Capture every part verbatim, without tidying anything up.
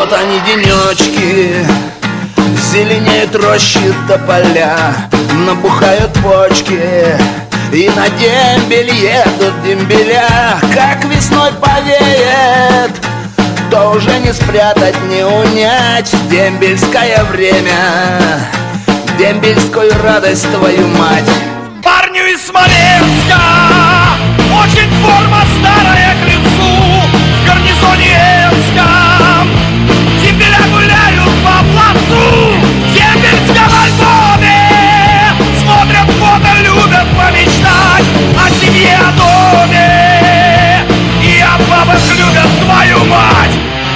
Вот они денечки, зеленеют рощи до поля, набухают почки, и на дембель едут дембеля. Как весной повеет, то уже не спрятать, не унять дембельское время, дембельскую радость, твою мать. Парню из Смоленска очень форма старая к лицу. В гарнизоне Энском дембеля гуляют по плацу. В дембельском альбоме смотрят фото, любят помечтать о семье, о доме и о бабах, любят, твою мать.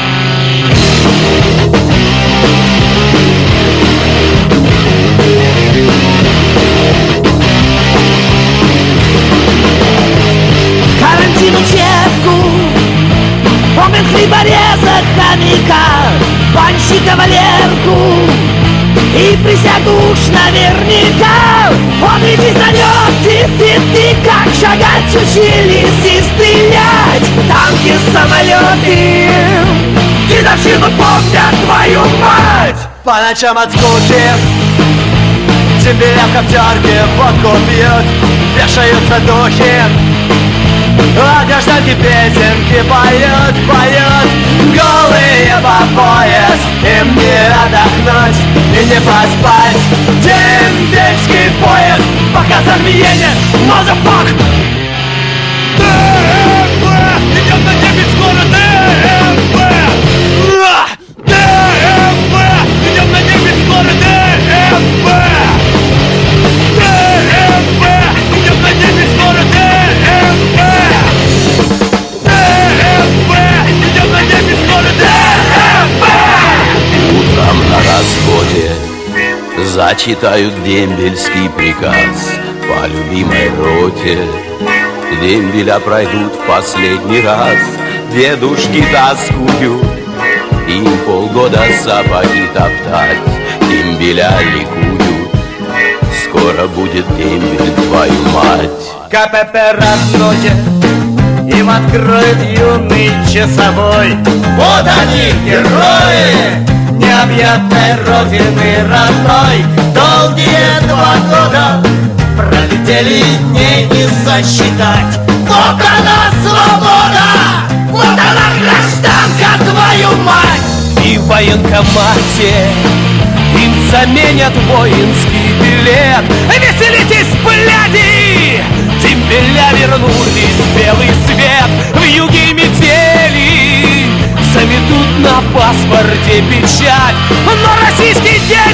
Карантин учебку, помнит хлебореза, хомяка, банщика Валерку и присягу уж наверняка. Он ведь и зовет, ты, ты, ты, как шагать учились и стрелять. Танки, самолеты, дедовщину помнят, твою мать. По ночам от скуки дембеля в коптерке водку пьют, вешаются духи, а гражданки песенки поют, поют. Голые по пояс, им не отдохнуть и не поспать. Дембельский поезд, показ армиене, мазафак. ДМБ идет на небе скоро, ДМБ. ДМБ идет на небе скоро, ДМБ. ДМБ идет на небе скоро, ДМБ. ДМБ идет на небе скоро, ДМБ. Утром на расходе зачитают дембельский приказ по любимой роте. Дембеля пройдут в последний раз, дедушки тоскуют, им полгода сапоги топтать, дембеля ликуют. Скоро будет дембель, твою мать. КПП родное им откроет юный часовой. Вот они, герои необъятной родины родной. Долгие два года пролетели дней не сосчитать. Вот она свобода, вот она гражданка, твою мать. И в военкомате им заменят воинский билет. Веселитесь, бляди! Дембеля вернулись в белый свет. В юге метели заметут на паспорте печать, но российский день